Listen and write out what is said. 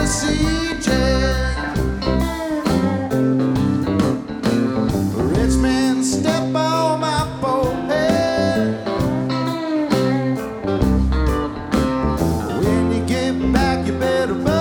CJ. Rich man, step on my forehead. When you get back, you better run.